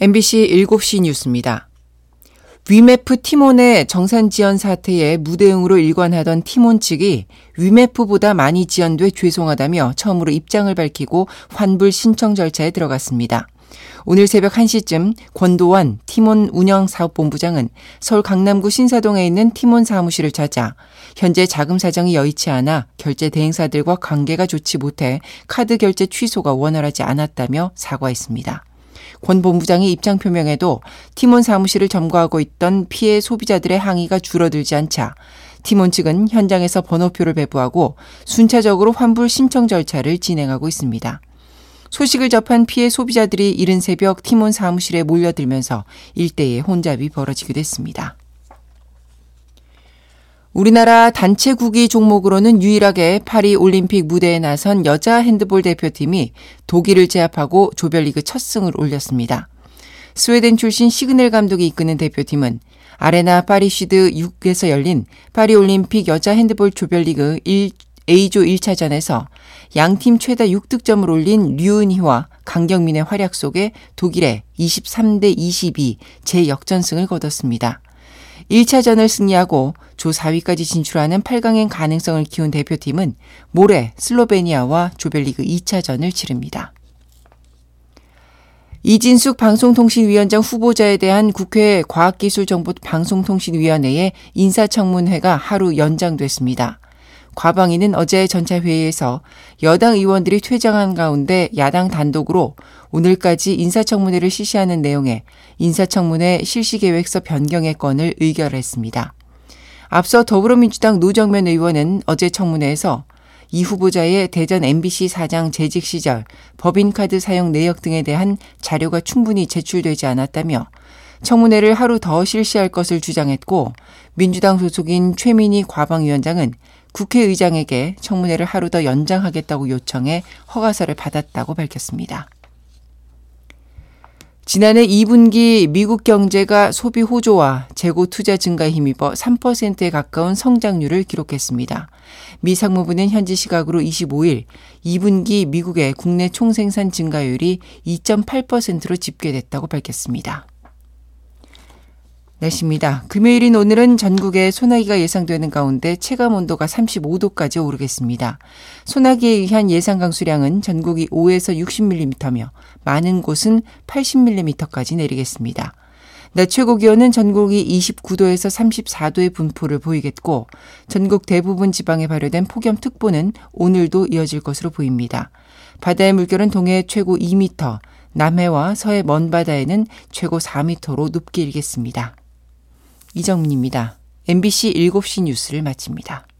MBC 7시 뉴스입니다. 위메프 팀원의 정산 지연 사태에 무대응으로 일관하던 팀원 측이 위메프보다 많이 지연돼 죄송하다며 처음으로 입장을 밝히고 환불 신청 절차에 들어갔습니다. 오늘 새벽 1시쯤 권도원 팀원 운영사업본부장은 서울 강남구 신사동에 있는 팀원 사무실을 찾아 현재 자금 사정이 여의치 않아 결제 대행사들과 관계가 좋지 못해 카드 결제 취소가 원활하지 않았다며 사과했습니다. 권 본부장의 입장 표명에도 팀원 사무실을 점거하고 있던 피해 소비자들의 항의가 줄어들지 않자 팀원 측은 현장에서 번호표를 배부하고 순차적으로 환불 신청 절차를 진행하고 있습니다. 소식을 접한 피해 소비자들이 이른 새벽 팀원 사무실에 몰려들면서 일대의 혼잡이 벌어지기도 했습니다. 우리나라 단체 구기 종목으로는 유일하게 파리 올림픽 무대에 나선 여자 핸드볼 대표팀이 독일을 제압하고 조별리그 첫 승을 올렸습니다. 스웨덴 출신 시그넬 감독이 이끄는 대표팀은 아레나 파리시드 6에서 열린 파리 올림픽 여자 핸드볼 조별리그 A조 1차전에서 양팀 최다 6득점을 올린 류은희와 강경민의 활약 속에 독일에 23대 22 재역전승을 거뒀습니다. 1차전을 승리하고 조 4위까지 진출하는 8강행 가능성을 키운 대표팀은 모레 슬로베니아와 조별리그 2차전을 치릅니다. 이진숙 방송통신위원장 후보자에 대한 국회 과학기술정보방송통신위원회의 인사청문회가 하루 연장됐습니다. 과방위는 어제 전차회의에서 여당 의원들이 퇴장한 가운데 야당 단독으로 오늘까지 인사청문회를 실시하는 내용의 인사청문회 실시계획서 변경의 건을 의결했습니다. 앞서 더불어민주당 노정면 의원은 어제 청문회에서 이 후보자의 대전 MBC 사장 재직 시절 법인카드 사용 내역 등에 대한 자료가 충분히 제출되지 않았다며 청문회를 하루 더 실시할 것을 주장했고 민주당 소속인 최민희 과방위원장은 국회의장에게 청문회를 하루 더 연장하겠다고 요청해 허가서를 받았다고 밝혔습니다. 지난해 2분기 미국 경제가 소비 호조와 재고 투자 증가에 힘입어 3%에 가까운 성장률을 기록했습니다. 미 상무부는 현지 시각으로 25일 2분기 미국의 국내 총생산 증가율이 2.8%로 집계됐다고 밝혔습니다. 날씨입니다. 금요일인 오늘은 전국에 소나기가 예상되는 가운데 체감온도가 35도까지 오르겠습니다. 소나기에 의한 예상 강수량은 전국이 5에서 60mm며 많은 곳은 80mm까지 내리겠습니다. 낮 최고 기온은 전국이 29도에서 34도의 분포를 보이겠고 전국 대부분 지방에 발효된 폭염특보는 오늘도 이어질 것으로 보입니다. 바다의 물결은 동해 최고 2m, 남해와 서해 먼바다에는 최고 4m로 높게 일겠습니다. 이정민입니다. MBC 7시 뉴스를 마칩니다.